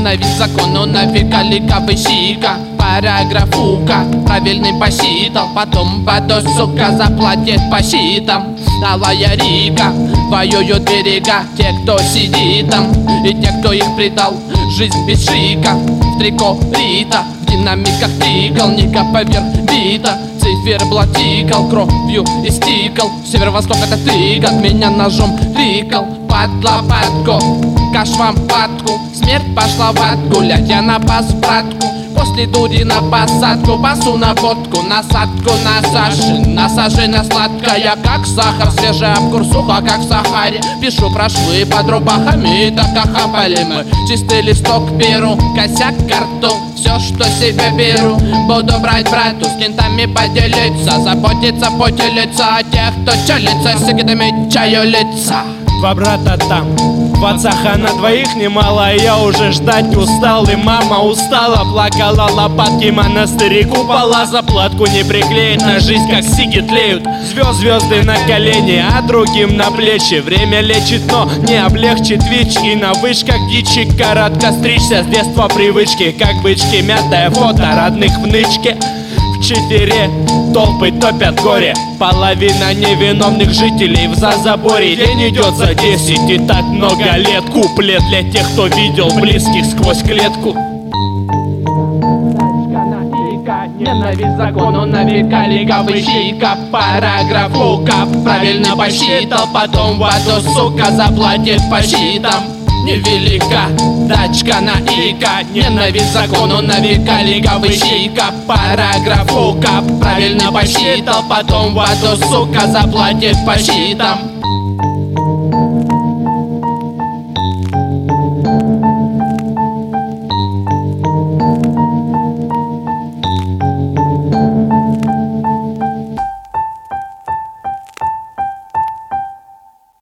Ненависть закону навека, ликовыщика. Параграф ука, правильный посчитал. Потом водой, сука, заплатит по щитам. Алая Рика, воюют берега. Те, кто сидит там, и те, кто их предал. Жизнь без шика, в трико Рита. В динамиках тикал, Ника поверх бита. Циферблат тикал, кровью истикал. Северо-восток это ты, как меня ножом тыкал. Под лопатку, каш вам падку. Смерть пошла в ад, гулять я на бас, братку. После дури на посадку, басу на водку, насадку на сажень сладкая, как сахар, свежая курсуха, как в Сахаре. Пишу про швы под рубахами, так охапали мы. Чистый листок беру, косяк карту, все, что себе беру, буду брать брату, с кентами поделиться, заботиться, поделиться о тех, кто челится, с сигаретами чаю лица. Два брата там, в отцаха на двоих немало. Я уже ждать устал, и мама устала. Плакала, лопатки монастыри купола. Заплатку не приклеить, на жизнь как сиги тлеют. Звезды на колени, а другим на плечи. Время лечит, но не облегчит ВИЧ. И на вышках дичи коротко стричься. С детства привычки, как бычки. Мятое фото родных в нычке. В Читере толпы топят горе. Половина невиновных жителей в зазаборе. День идет за 10 и так много лет. Куплет для тех, кто видел близких сквозь клетку. Ненависть закону навека, ликовыщика. Параграф ука, правильно посчитал. Потом воду, сука, заплатит по щитам. Невелика тачка на ика. Ненависть закону навека, ликовыщика. Параграф ука, правильно посчитал. Потом воду, сука, заплатит по щитам.